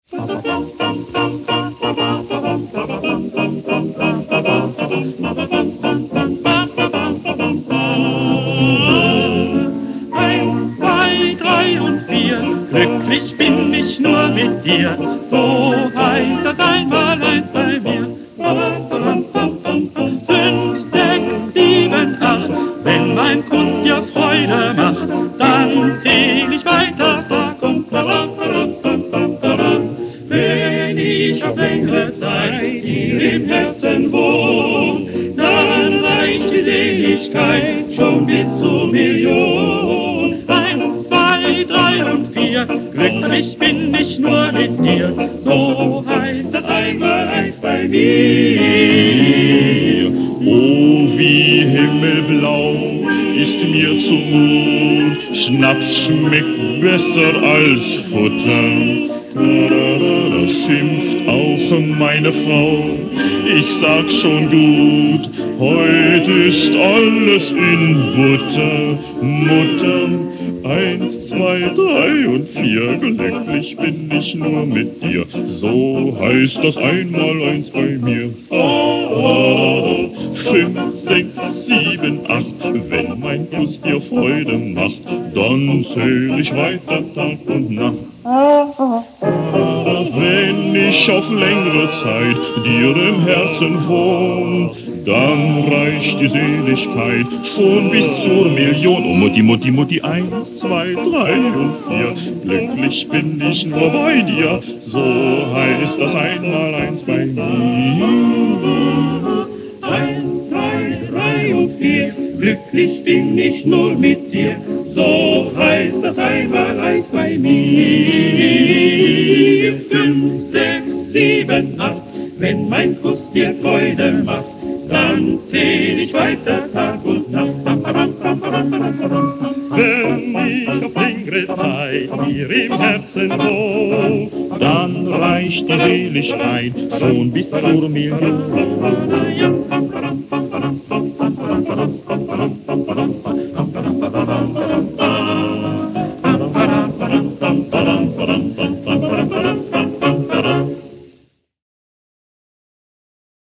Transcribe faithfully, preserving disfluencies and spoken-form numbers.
Eins, zwei, drei und vier, glücklich bin ich nur mit dir, so heißt das einmal eins bei mir. Fünf, sechs, sieben, acht, wenn mein Kuss dir Freude macht, dann zähl ich weiter Tag und Nacht. Wenn ich auf längere Zeit hier im Herzen wohn, dann reicht die Seligkeit schon bis zur Million. Eins, zwei, drei und vier, glücklich bin ich nur mit dir, so heißt das einmal eins bei mir. Oh, wie himmelblau ist mir zumut, Schnaps schmeckt besser als Futter. Da schimpft auch meine Frau, ich sag schon gut, heute ist alles in Butter. Mutter, eins, zwei, drei und vier, glücklich bin ich nur mit dir, so heißt das einmal eins bei mir. Oh, oh, fünf, sechs, sieben, acht, wenn mein Kuss dir Freude macht, dann zähl ich weiter Tag und Nacht. Wenn ich auf längere Zeit dir im Herzen wohn, dann reicht die Seligkeit schon bis zur Million. Oh Mutti, Mutti, Mutti, eins, zwei, drei und vier, glücklich bin ich nur bei dir, so heißt das einmal eins bei mir. Eins, zwei, drei und vier, glücklich bin ich nur mit dir, so heißt das einmal eins bei mir. Fünf, sechs, sieben, acht, wenn mein Kuss dir Freude macht, dann zähl ich weiter Tag und Nacht. Wenn ich auf längere Zeit hier im Herzen wohn, dann reicht die Seligkeit schon bis zur Million.